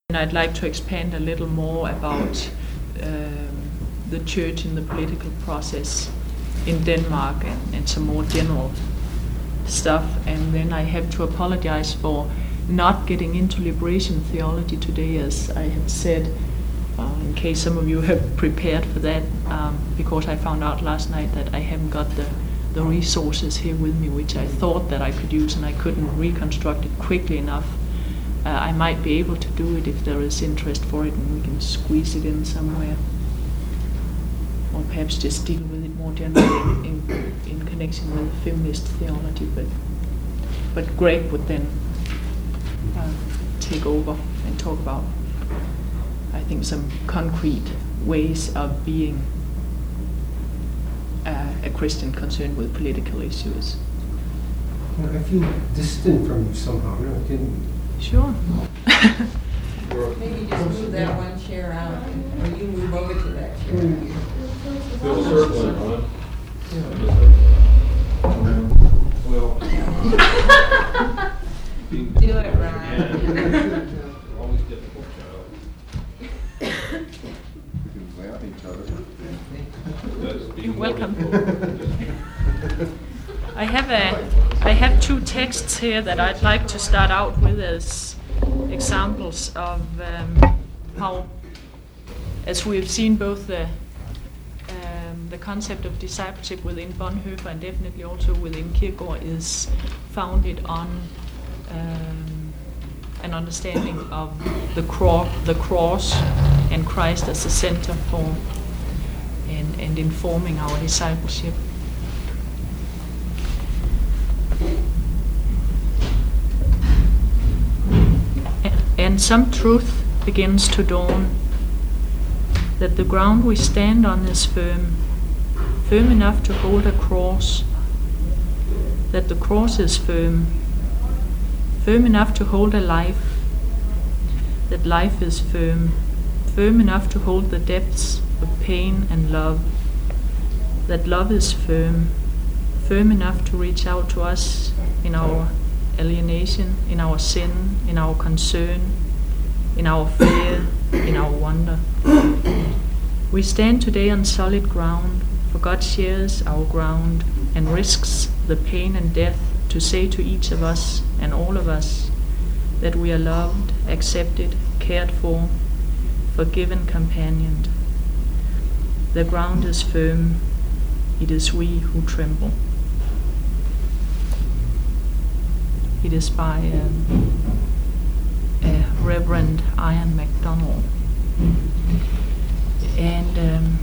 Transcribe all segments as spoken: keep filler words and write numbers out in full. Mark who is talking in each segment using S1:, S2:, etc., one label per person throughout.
S1: And I'd like to expand a little more about um, the church in the political process in Denmark and, and some more general stuff. And then I have to apologize for not getting into liberation theology today, as I have said, uh, in case some of you have prepared for that, um, because I found out last night that I haven't got the, the resources here with me, which I thought that I could use, and I couldn't reconstruct it quickly enough. Uh, I might be able to do it if there is interest for it and we can squeeze it in somewhere. Or perhaps just deal with it more generally in, in, in connection with feminist theology. But, but Greg would then uh, take over and talk about, I think, some concrete ways of being uh, a Christian concerned with political issues.
S2: I feel distant from you somehow. No, I can
S1: Sure.
S3: Maybe just move that one chair out, or you move over to that chair.
S4: Feel circling, Ron. Well.
S3: Do it, Ron.
S4: Always difficult, child.
S5: We can play on each other.
S4: That's being
S1: You're welcome.
S4: difficult.
S1: I have a, I have two texts here that I'd like to start out with as examples of um, how, as we've seen, both the um, the concept of discipleship within Bonhoeffer and definitely also within Kierkegaard is founded on um, an understanding of the cross, the cross, and Christ as the center for and, and informing our discipleship. And some truth begins to dawn, that the ground we stand on is firm, firm enough to hold a cross, that the cross is firm, firm enough to hold a life, that life is firm, firm enough to hold the depths of pain and love, that love is firm, firm enough to reach out to us in our alienation, in our sin, in our concern, in our fear, in our wonder. We stand today on solid ground, for God shares our ground and risks the pain and death to say to each of us and all of us that we are loved, accepted, cared for, forgiven, companioned. The ground is firm, it is we who tremble. It is by um, uh, Reverend Ian MacDonald. And um,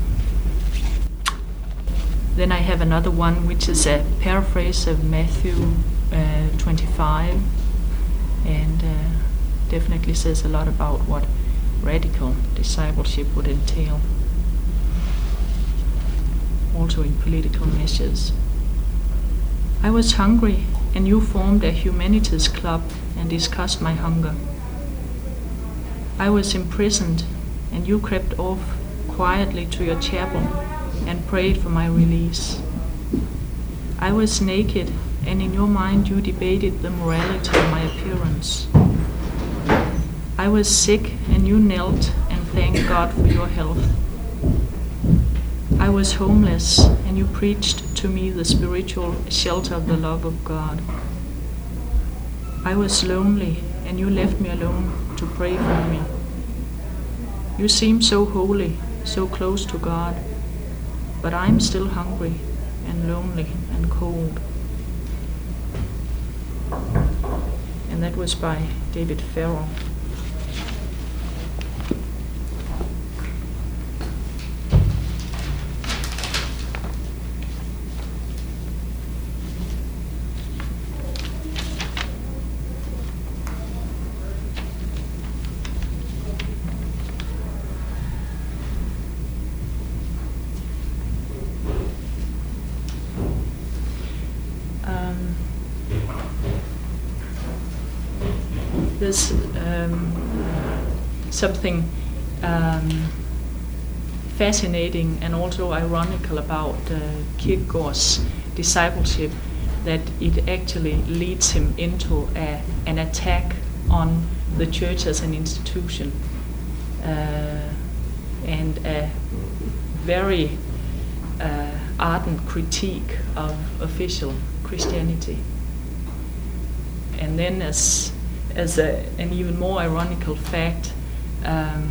S1: then I have another one, which is a paraphrase of Matthew uh, twenty-five, and uh, definitely says a lot about what radical discipleship would entail, also in political measures. I was hungry, and you formed a humanities club and discussed my hunger. I was imprisoned, and you crept off quietly to your chapel and prayed for my release. I was naked, and in your mind you debated the morality of my appearance. I was sick, and you knelt and thanked God for your health. I was homeless, and you preached to me the spiritual shelter of the love of God. I was lonely, and you left me alone to pray for me. You seem so holy, so close to God, but I'm still hungry and lonely and cold. And that was by David Farrell. There's um, something um, fascinating and also ironical about uh, Kierkegaard's discipleship, that it actually leads him into a, an attack on the church as an institution, uh, and a very uh, ardent critique of official Christianity. And then, as as a, an even more ironical fact, um,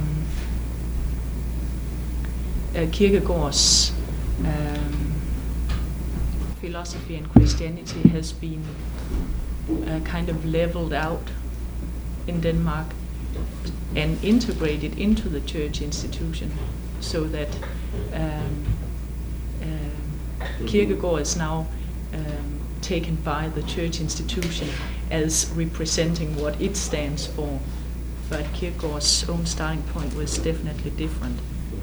S1: uh, Kierkegaard's um, philosophy and Christianity has been uh, kind of leveled out in Denmark and integrated into the church institution, so that um, um, Kierkegaard is now um, taken by the church institution as representing what it stands for, but Kierkegaard's own starting point was definitely different.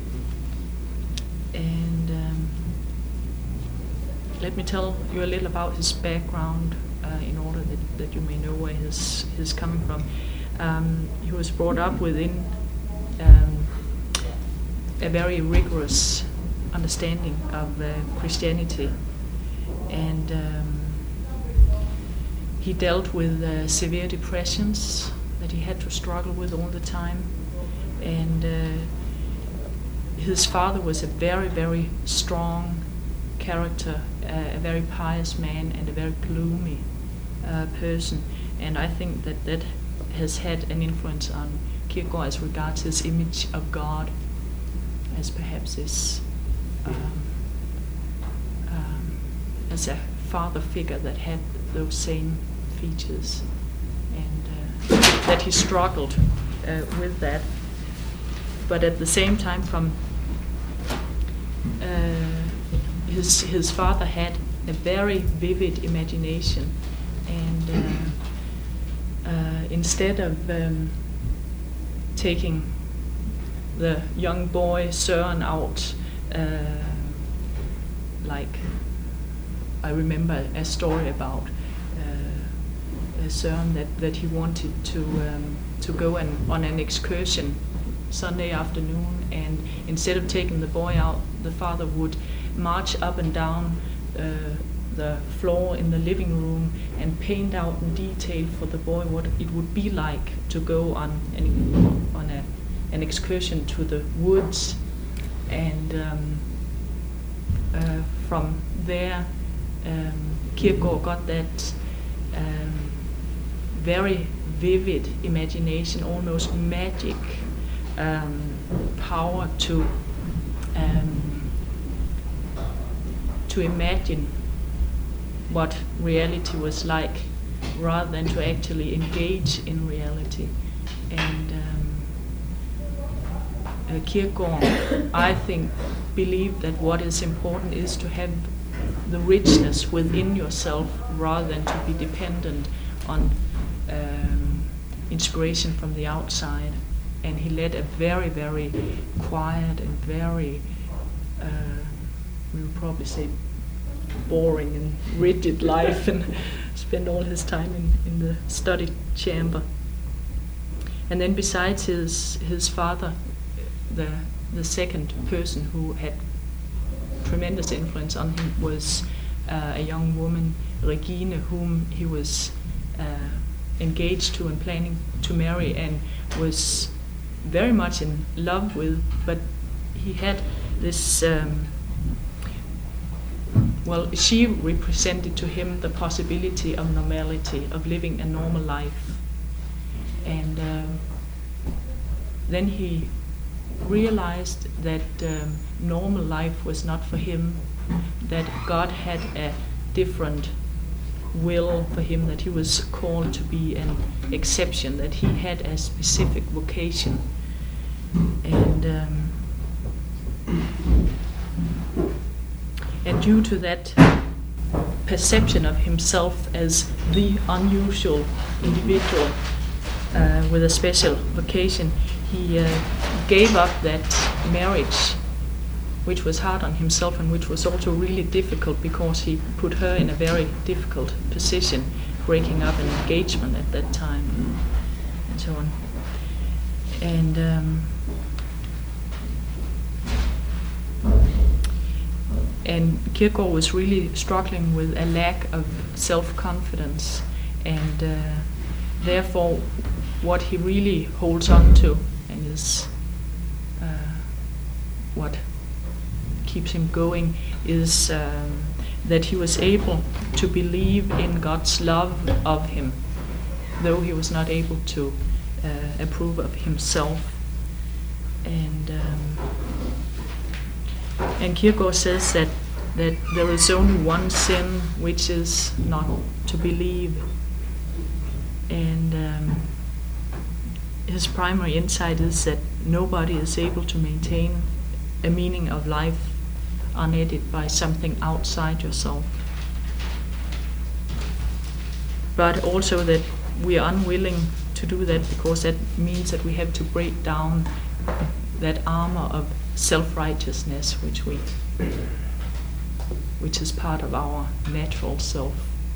S1: And um, let me tell you a little about his background uh, in order that, that you may know where he's, he's coming from. Um, he was brought up within um, a very rigorous understanding of uh, Christianity, and um, he dealt with uh, severe depressions that he had to struggle with all the time, and uh, his father was a very, very strong character, uh, a very pious man, and a very gloomy uh, person, and I think that that has had an influence on Kierkegaard as regards his image of God, as perhaps his um, um, as a father figure that had those same features, and uh, that he struggled uh, with that. But at the same time, from uh, his his father had a very vivid imagination, and uh, uh, instead of um, taking the young boy Søren out, uh, like I remember a story about uh, Søren that, that he wanted to um, to go and, on an excursion Sunday afternoon, and instead of taking the boy out, the father would march up and down uh, the floor in the living room and paint out in detail for the boy what it would be like to go on an, on a, an excursion to the woods. And um, uh, from there, um, Kierkegaard got that um, very vivid imagination, almost magic um, power to um, to imagine what reality was like, rather than to actually engage in reality. And um, uh, Kierkegaard, I think, believed that what is important is to have the richness within yourself, rather than to be dependent on um, inspiration from the outside. And he led a very, very quiet and very, uh, we would probably say, boring and rigid life, and spent all his time in, in the study chamber. And then besides his his father, the the second person who had tremendous influence on him was uh, a young woman, Regine, whom he was uh, engaged to and planning to marry, and was very much in love with, but he had this um, well, she represented to him the possibility of normality, of living a normal life. And uh, then he realized that um, normal life was not for him, that God had a different will for him, that he was called to be an exception, that he had a specific vocation. And um, and due to that perception of himself as the unusual individual uh, with a special vocation, he uh, gave up that marriage, which was hard on himself and which was also really difficult because he put her in a very difficult position, breaking up an engagement at that time, and so on. And um, and Kierkegaard was really struggling with a lack of self-confidence, and uh, therefore, what he really holds on to and is uh, what keeps him going is um, that he was able to believe in God's love of him, though he was not able to uh, approve of himself. And um, and Kierkegaard says that that there is only one sin, which is not to believe. And um, his primary insight is that nobody is able to maintain a meaning of life unaided by something outside yourself. But also that we are unwilling to do that because that means that we have to break down that armor of self-righteousness which we which is part of our natural self.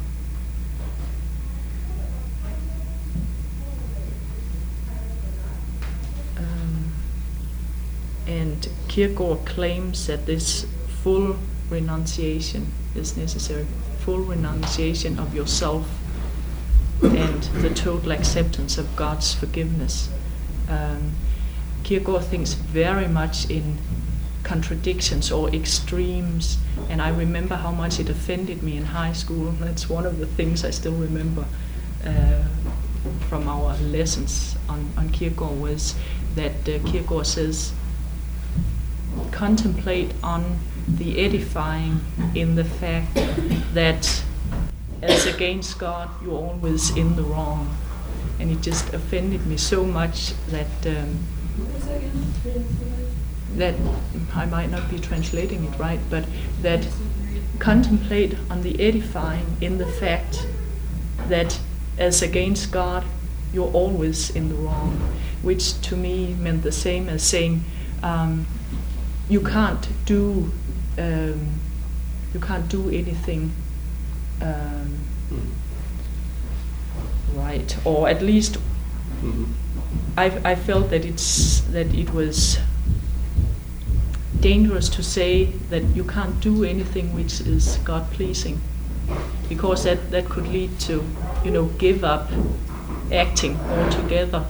S1: Um, and Kierkegaard claims that this full renunciation is necessary, full renunciation of yourself and the total acceptance of God's forgiveness. Um, Kierkegaard thinks very much in contradictions or extremes, and I remember how much it offended me in high school. That's one of the things I still remember uh, from our lessons on, on Kierkegaard, was that uh, Kierkegaard says, contemplate on the edifying in the fact that as against God you're always in the wrong. And it just offended me so much that um, that I might not be translating it right, but that contemplate on the edifying in the fact that as against God you're always in the wrong, which to me meant the same as saying um, you can't do um, you can't do anything um, right, or at least
S4: Mm-hmm.
S1: I, I felt that it's that it was dangerous to say that you can't do anything which is God pleasing, because that, that could lead to, you know, give up acting altogether.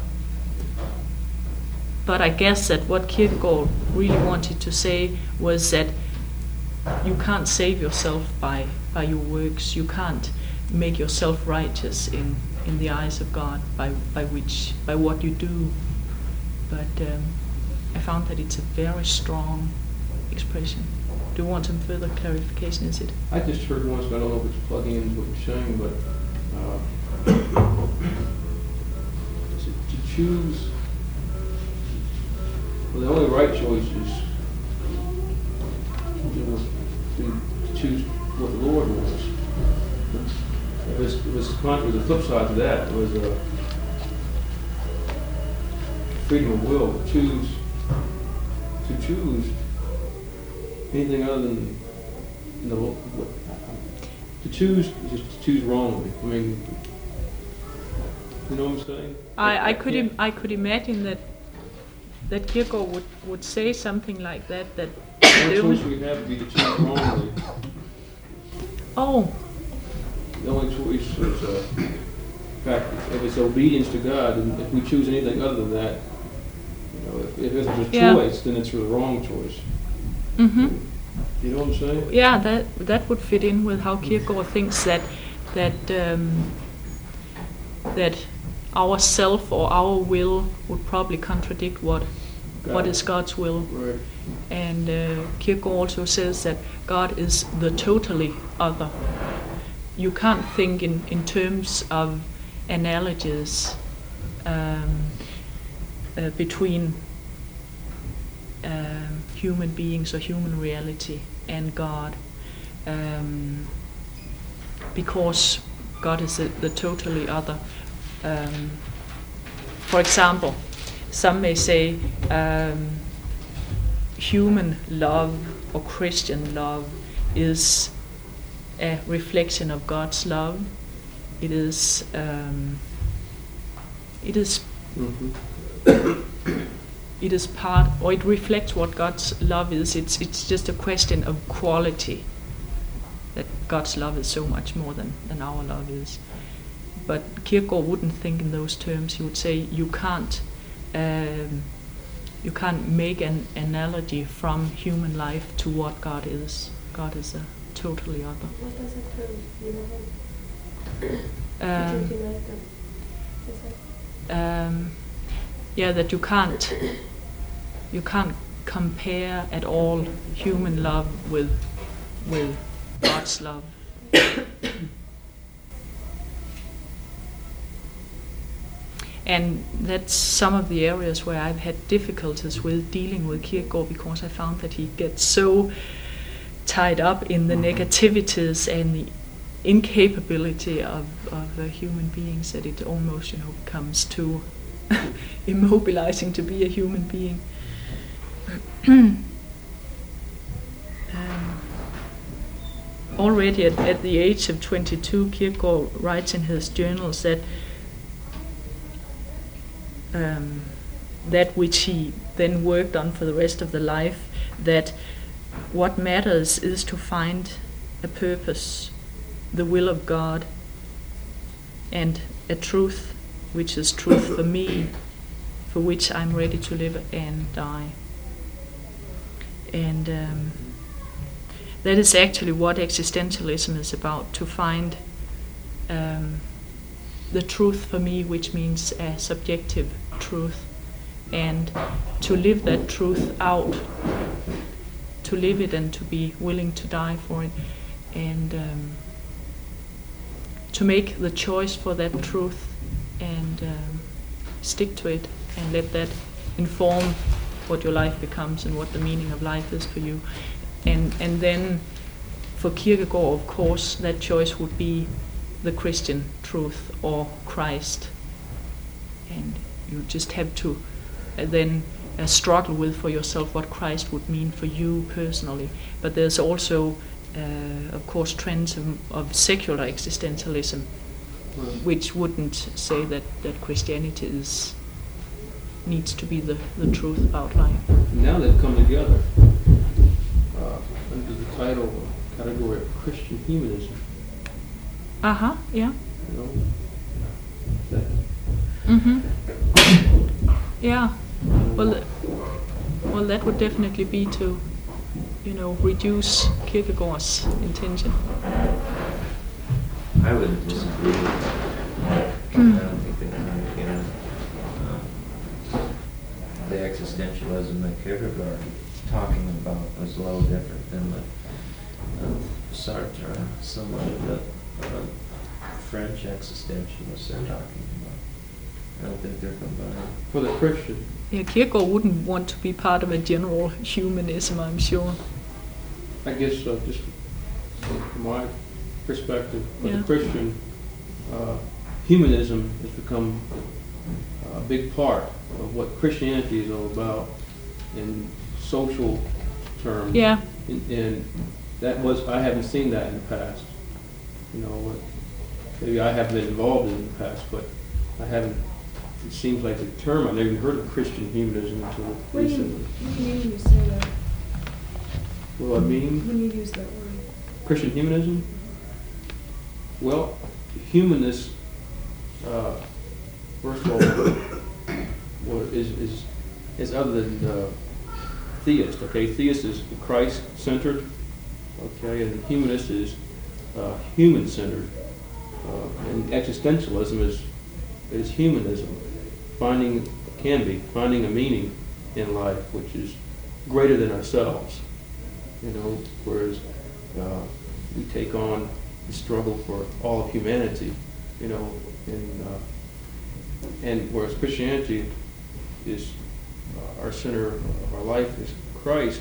S1: But I guess that what Kierkegaard really wanted to say was that you can't save yourself by, by your works. You can't make yourself righteous in, in the eyes of God by, by which by what you do. But um, I found that it's a very strong expression. Do you want some further clarification? Is it?
S4: I just heard once, but I don't know if it's plugging into what you're saying, but uh, to, to choose, well, the only right choice is you know, to, to choose what the Lord wants. It was, it was contrary. The flip side to that was uh, freedom of will to choose to choose anything other than you know, what, to choose just to choose wrongly. I mean, you know what I'm saying?
S1: I, I could Im- I could imagine that that Kierkegaard would, would say something like that. That
S4: the only choice we have would be to choose wrongly.
S1: Oh.
S4: The only choice is, uh, in fact, if it's obedience to God, and if we choose anything other than that, you know, if, if there's a
S1: Yeah.
S4: choice, then it's the wrong choice.
S1: Mm-hmm.
S4: You know what I'm saying?
S1: Yeah, that that would fit in with how Kierkegaard thinks that that um, that our self or our will would probably contradict what
S4: God.
S1: what is God's will.
S4: Right.
S1: And uh, Kierkegaard also says that God is the totally other. You can't think in, in terms of analogies um, uh, between um, human beings or human reality and God, um, because God is the, the totally other. Um, for example, some may say um, human love or Christian love is a reflection of God's love. It is um, it is
S4: Mm-hmm.
S1: it is part, or it reflects what God's love is. It's it's just a question of quality. That God's love is so much more than, than our love is. but Kierkegaard wouldn't think in those terms. He would say you can't um, you can't make an analogy from human life to what God is. God is a totally other.
S6: What does it term human life?
S1: Um,
S6: Would you deny them? Is that
S1: um, yeah, that you can't you can't compare at all human love with with God's love. And that's some of the areas where I've had difficulties with dealing with Kierkegaard, because I found that he gets so tied up in the negativities and the incapability of, of uh, human beings that it almost, you know, becomes too immobilizing to be a human being. um, already at, at the age of twenty-two, Kierkegaard writes in his journals that um, that which he then worked on for the rest of the life, that what matters is to find a purpose, the will of God, and a truth which is truth for me, for which I'm ready to live and die. And um, that is actually what existentialism is about, to find um, the truth for me, which means a subjective truth, and to live that truth out, to live it and to be willing to die for it, and um, to make the choice for that truth and um, stick to it and let that inform what your life becomes and what the meaning of life is for you. And and then for Kierkegaard, of course, that choice would be the Christian truth or Christ. And you just have to uh, then uh, struggle with for yourself what Christ would mean for you personally. But there's also, uh, of course, trends of, of secular existentialism, which wouldn't say that, that Christianity is needs to be the, the truth about life.
S4: Now they've come together uh, under the title or category of Christian humanism.
S1: Uh-huh, yeah.
S4: You know, that,
S1: Mm-hmm. Yeah. Well, th- well, that would definitely be to, you know, reduce Kierkegaard's intention.
S7: I would disagree with that. I don't think that, you know, um, the existentialism that Kierkegaard is talking about was a little different than what uh, Sartre, somewhat of the uh, French existentialists are talking about. I don't think they're combined.
S4: for the Christian,
S1: Yeah, Kierkegaard wouldn't want to be part of a general humanism, I'm sure.
S4: I guess uh, just from my perspective, for
S1: Yeah.
S4: the Christian, uh, humanism has become a big part of what Christianity is all about in social terms.
S1: Yeah.
S4: And, and that was, I haven't seen that in the past. You know, maybe I haven't been involved in it in the past, but I haven't, it seems like the term, I've never even heard of Christian humanism until
S6: What do you,
S4: recently.
S6: what do you mean when you say that?
S4: What do I mean?
S6: When you use that word?
S4: Christian humanism? Well, humanists, uh, first of all, well, is, is, is other than uh, theist, okay? Theist is Christ-centered, okay, and humanist is uh, human-centered. Uh, and existentialism is, is humanism, finding, can be, finding a meaning in life which is greater than ourselves, you know, whereas uh, we take on the struggle for all of humanity, you know, and, uh, and whereas Christianity is uh, our center of our life is Christ,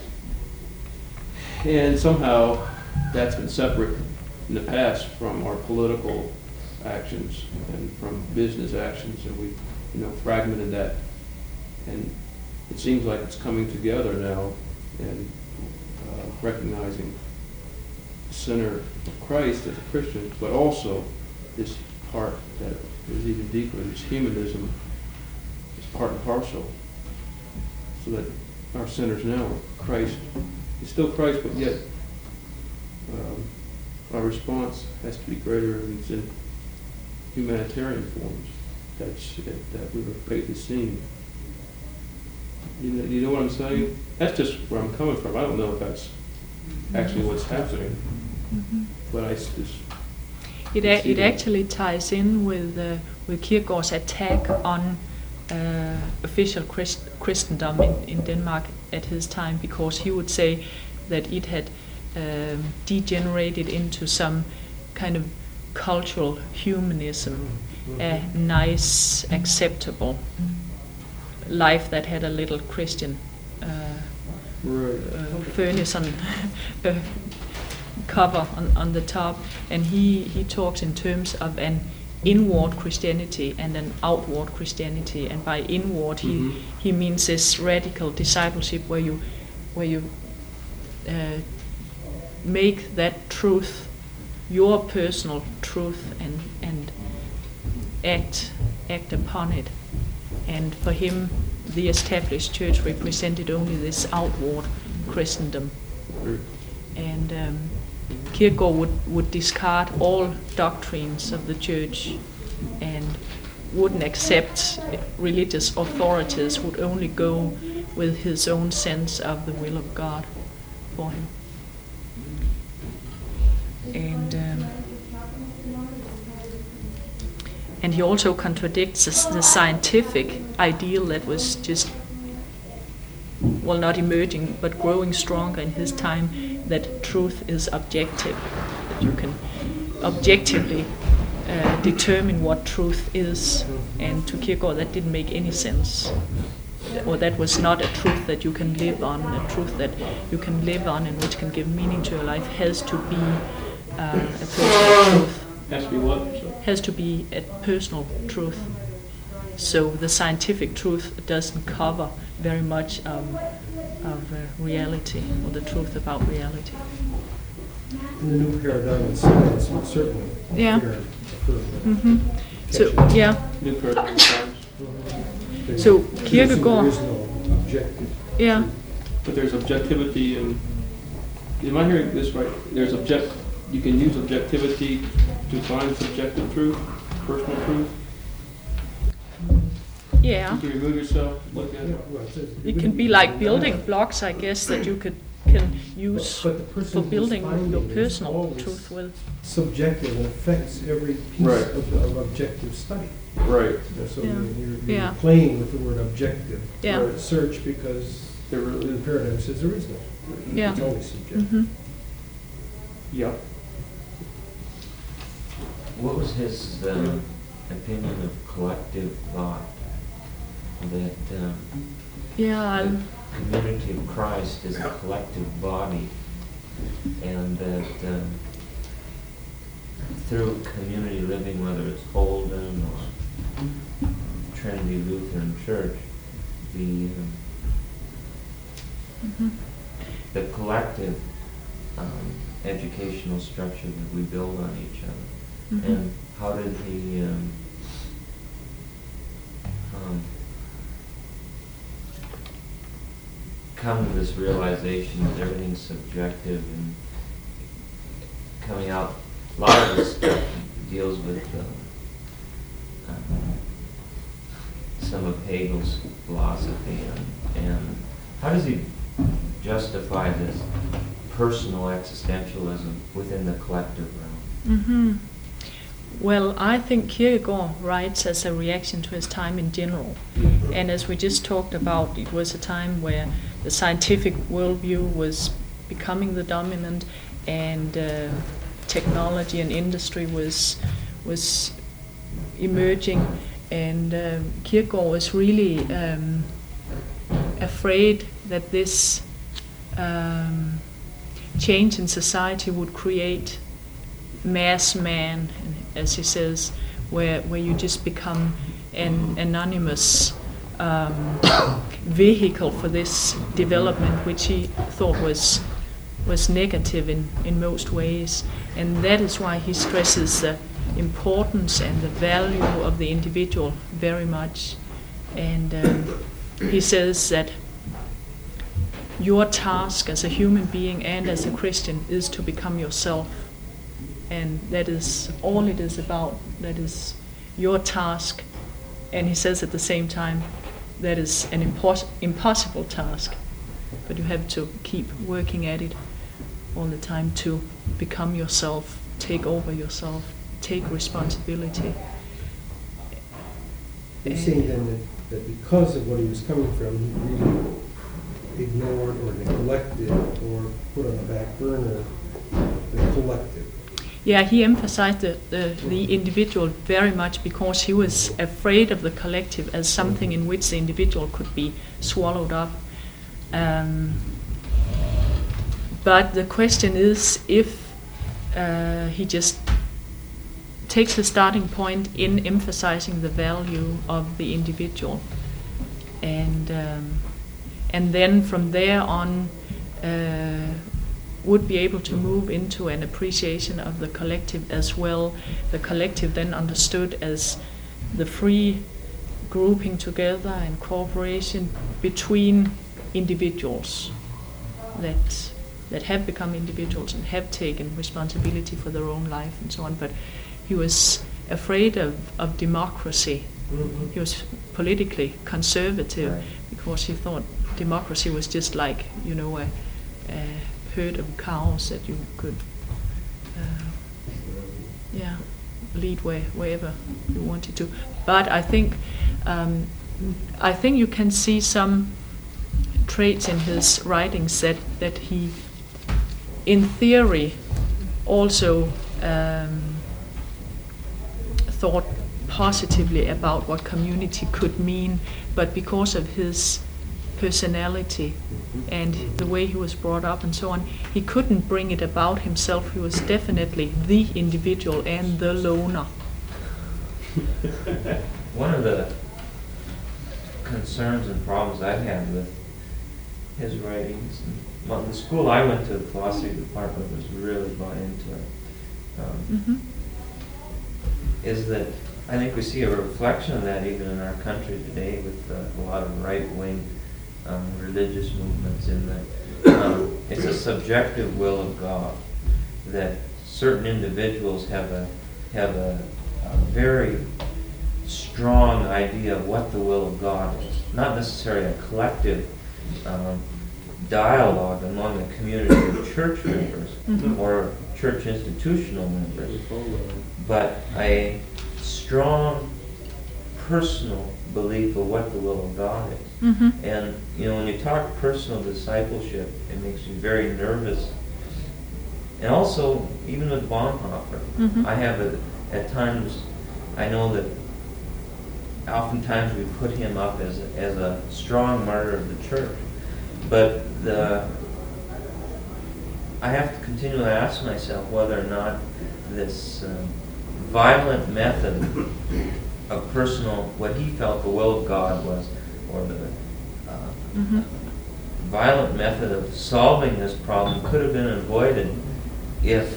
S4: and somehow that's been separate in the past from our political actions and from business actions, and we, you know, fragmented that, and it seems like it's coming together now, and uh, recognizing the center of Christ as a Christian, but also this part that is even deeper, this humanism is part and parcel, so that our centers now are Christ. It's still Christ, but yet um, our response has to be greater, and it's in humanitarian forms that, sh- that, that we were faith is seeing. You know, you know what I'm saying? That's just where I'm coming from. I don't know if that's actually what's happening,
S1: Mhm.
S4: but I s- just.
S1: It, a- it actually ties in with uh, with Kierkegaard's attack on uh, official Christ- Christendom in, in Denmark at his time, because he would say that it had um, degenerated into some kind of cultural humanism, a nice, acceptable life that had a little Christian uh,
S4: Right.
S1: uh, furnace on uh, cover on, on the top, and he, he talks in terms of an inward Christianity and an outward Christianity, and by inward he
S4: Mhm.
S1: he means this radical discipleship where you where you uh, make that truth your personal truth and and act act upon it. And for him, the established church represented only this outward Christendom.
S4: Right.
S1: And um, Kierkegaard would, would discard all doctrines of the church and wouldn't accept religious authorities, would only go with his own sense of the will of God for him. And um, and he also contradicts the, the scientific ideal that was just, well, not emerging, but growing stronger in his time, that truth is objective, that you can objectively uh, determine what truth is. And to Kierkegaard, that didn't make any sense. Or that was not a truth that you can live on. A truth that you can live on and which can give meaning to your life has to be uh, a personal truth.
S4: Has to be what? So-
S1: Has to be a personal truth. So the scientific truth doesn't cover very much um, of uh, reality, or the truth about reality.
S2: In the new paradigm in science, it's certainly.
S1: Yeah.
S2: here, affirmative.
S1: hmm So yeah,
S4: New paradigm times.
S2: There's-
S1: So
S2: there's-
S1: Kierkegaard-
S2: There is no objective.
S1: yeah,
S4: But there's objectivity in, am I hearing this right? There's object, you can use objectivity to find subjective truth, personal truth?
S1: yeah.
S4: You can remove yourself, look at
S2: Yeah,
S4: it.
S2: well, it's-
S1: It can be like building blocks, I guess, that you could can use
S2: But the person
S1: for
S2: who's
S1: building
S2: finding
S1: your
S2: is
S1: personal
S2: always
S1: truth with.
S2: subjective and affects every piece
S4: Right.
S2: of, of objective study.
S4: Right.
S2: Yeah, So
S1: Yeah.
S2: you're, you're
S1: Yeah.
S2: playing with the word objective.
S1: Yeah.
S2: Or search, because
S4: There
S2: the
S4: really,
S2: paradigm says there is no.
S1: Yeah.
S2: It's only subjective.
S1: hmm
S4: yeah.
S7: What was his um, opinion of collective thought? That um,
S1: Yeah,
S7: the
S1: I'll,
S7: community of Christ is a collective body, and that um, through community living, whether it's Holden or Trinity Lutheran Church, the um,
S1: mhm.
S7: the collective um, educational structure that we build on each other.
S1: Mhm.
S7: And how did he um, um, come to this realization that everything's subjective, and coming out, a lot of this stuff deals with uh, um, some of Hegel's philosophy, and, and how does he justify this personal existentialism within the collective realm?
S1: hmm Well, I think Kierkegaard writes as a reaction to his time in general. And as we just talked about, it was a time where the scientific worldview was becoming the dominant, and uh, technology and industry was was emerging. And uh, Kierkegaard was really um, afraid that this um, change in society would create mass man, as he says, where where you just become an anonymous um, vehicle for this development, which he thought was was negative in, in most ways. And that is why he stresses the importance and the value of the individual very much. And um, he says that your task as a human being and as a Christian is to become yourself. And that is all it is about. That is your task. And he says at the same time, that is an impos- impossible task, but you have to keep working at it all the time to become yourself, take over yourself, take responsibility.
S2: You're saying then that, that because of what he was coming from, he really ignored or neglected or put on the back burner the collective.
S1: Yeah, he emphasized the, the, the individual very much because he was afraid of the collective as something in which the individual could be swallowed up. Um, but the question is if uh, he just takes the starting point in emphasizing the value of the individual, and um, and then from there on uh, would be able to move into an appreciation of the collective as well. The collective then understood as the free grouping together and cooperation between individuals that that have become individuals and have taken responsibility for their own life and so on. But he was afraid of, of democracy.
S2: Mm-hmm.
S1: He was politically conservative
S7: Right.
S1: because he thought democracy was just like, you know, a, a herd of cows that you could, uh, yeah, lead where, wherever you wanted to. But I think, um, I think you can see some traits in his writings that that he, in theory, also um, thought positively about what community could mean, but because of his personality and the way he was brought up and so on, he couldn't bring it about himself. He was definitely the individual and the loner.
S7: One of the concerns and problems I've had with his writings, and, well, the school I went to, the philosophy department, was really bought into it, um,
S1: Mm-hmm.
S7: is that I think we see a reflection of that even in our country today with uh, a lot of right-wing um, religious movements, in that um, it's a subjective will of God, that certain individuals have a have a, a very strong idea of what the will of God is, not necessarily a collective um, dialogue among the community of church members
S1: Mhm.
S7: or church institutional members, but a strong personal belief of what the will of God is.
S1: Mm-hmm.
S7: And, you know, when you talk personal discipleship, it makes you very nervous. And also, even with Bonhoeffer,
S1: Mhm.
S7: I have a, at times, I know that oftentimes we put him up as a, as a strong martyr of the church. But the, I have to continually ask myself whether or not this um, violent method of personal, what he felt the will of God was, or the uh,
S1: Mm-hmm.
S7: violent method of solving this problem could have been avoided if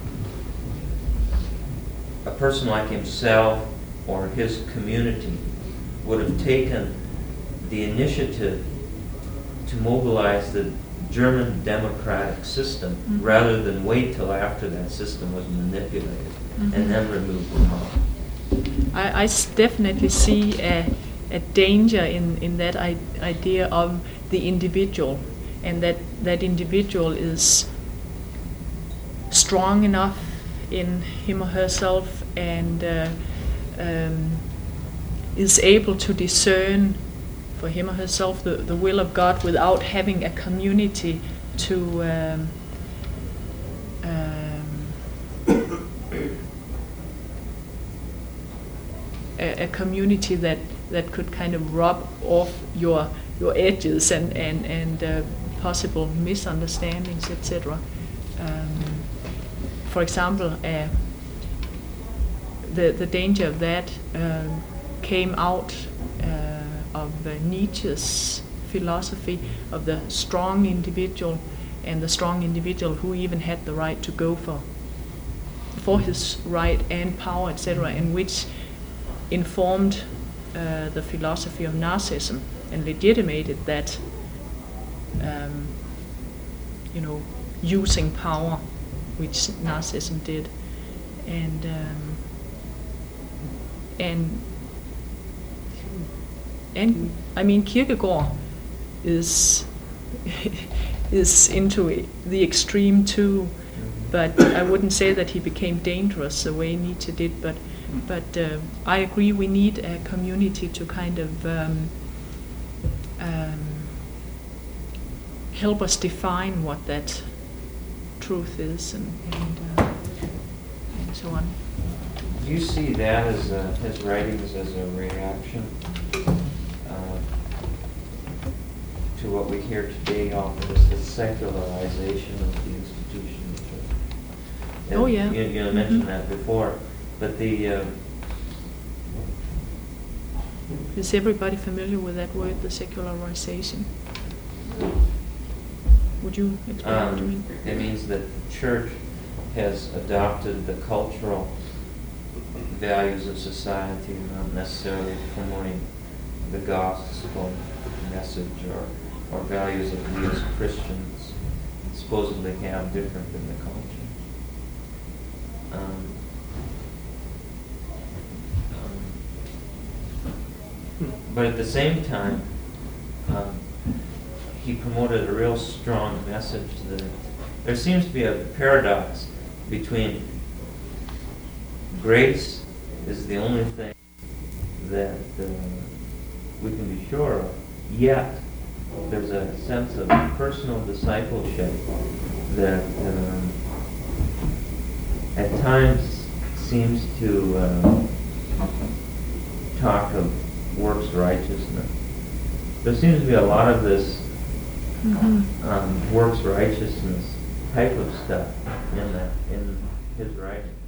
S7: a person like himself or his community would have taken the initiative to mobilize the German democratic system
S1: Mhm.
S7: rather than wait till after that system was manipulated
S1: Mhm.
S7: and then remove the mob.
S1: I, I s- definitely see a, a danger in, in that I- idea of the individual, and that that individual is strong enough in him or herself and uh, um, is able to discern for him or herself the, the will of God without having a community to um, um, a, a community that, that could kind of rub off your your edges and and and uh, possible misunderstandings, et cetera. Um, for example, uh, the the danger of that um, came out uh, of uh, Nietzsche's philosophy of the strong individual, and the strong individual who even had the right to go for for his right and power, et cetera, and which informed uh, the philosophy of Nazism and legitimated that, um, you know, using power, which Nazism did. And um, and and I mean Kierkegaard is is into it, the extreme too, but I wouldn't say that he became dangerous the way Nietzsche did. But but uh, I agree, we need a community to kind of um, um, help us define what that truth is, and and, uh, and so on.
S7: Do you see that as a, his writings as a reaction uh, to what we hear today often as the secularization of the institution of the church? And
S1: Oh, yeah.
S7: You, you mentioned
S1: Mhm.
S7: that before, but the uh,
S1: Is everybody familiar with that word, the secularization? Would you explain what you
S7: um,
S1: mean?
S7: it means that the church has adopted the cultural values of society, not necessarily promoting the gospel message or, or values that we as Christians supposedly have different than the culture. Um, um, but at the same time, um, he promoted a real strong message that there seems to be a paradox between grace is the only thing that uh, we can be sure of, yet there's a sense of personal discipleship that um, at times seems to uh, talk of works righteousness. There seems to be a lot of this
S1: Mm-hmm.
S7: um, works righteousness type of stuff in that in his writing.